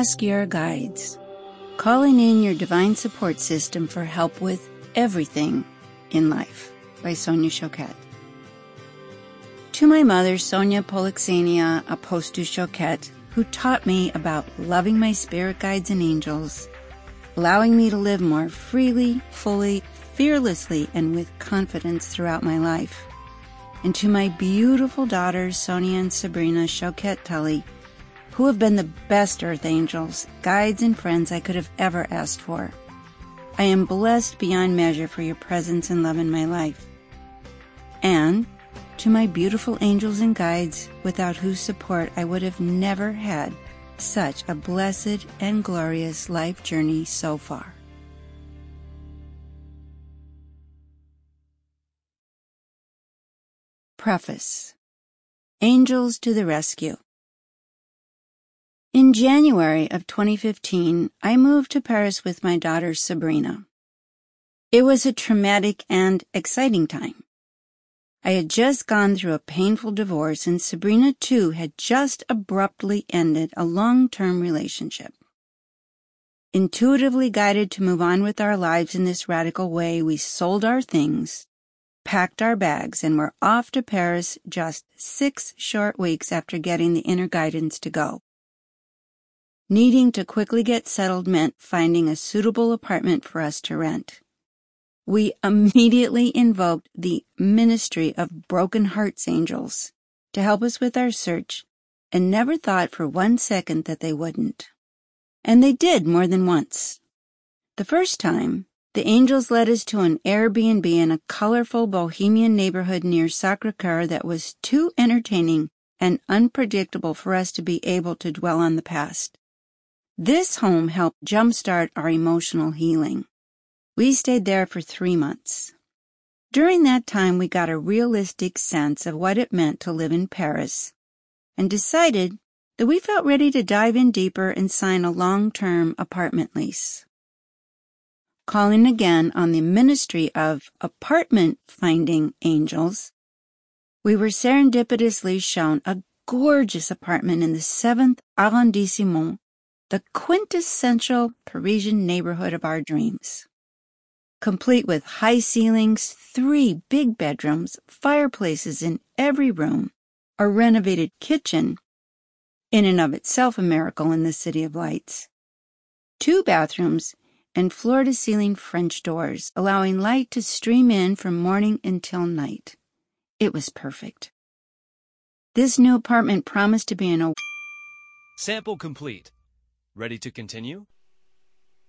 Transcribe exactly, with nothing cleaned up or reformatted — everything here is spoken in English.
Ask your guides. Calling in your divine support system for help with everything in life by Sonia Choquette. To my mother, Sonia Polixenia Apostu Choquette, who taught me about loving my spirit guides and angels, allowing me to live more freely, fully, fearlessly, and with confidence throughout my life. And to my beautiful daughters, Sonia and Sabrina Choquette Tully, who have been the best earth angels, guides, and friends I could have ever asked for. I am blessed beyond measure for your presence and love in my life. And to my beautiful angels and guides, without whose support I would have never had such a blessed and glorious life journey so far. Preface. Angels to the Rescue. In January of twenty fifteen, I moved to Paris with my daughter Sabrina. It was a traumatic and exciting time. I had just gone through a painful divorce, and Sabrina, too, had just abruptly ended a long-term relationship. Intuitively guided to move on with our lives in this radical way, we sold our things, packed our bags, and were off to Paris just six short weeks after getting the inner guidance to go. Needing to quickly get settled meant finding a suitable apartment for us to rent. We immediately invoked the Ministry of Broken Hearts Angels to help us with our search, and never thought for one second that they wouldn't. And they did more than once. The first time, the angels led us to an Airbnb in a colorful bohemian neighborhood near Sacré-Cœur that was too entertaining and unpredictable for us to be able to dwell on the past. This home helped jumpstart our emotional healing. We stayed there for three months. During that time, we got a realistic sense of what it meant to live in Paris and decided that we felt ready to dive in deeper and sign a long-term apartment lease. Calling again on the Ministry of Apartment Finding Angels, we were serendipitously shown a gorgeous apartment in the seventh arrondissement, the quintessential Parisian neighborhood of our dreams. Complete with high ceilings, three big bedrooms, fireplaces in every room, a renovated kitchen, in and of itself a miracle in the City of Lights, two bathrooms, and floor-to-ceiling French doors, allowing light to stream in from morning until night. It was perfect. This new apartment promised to be an... Sample complete. Ready to continue?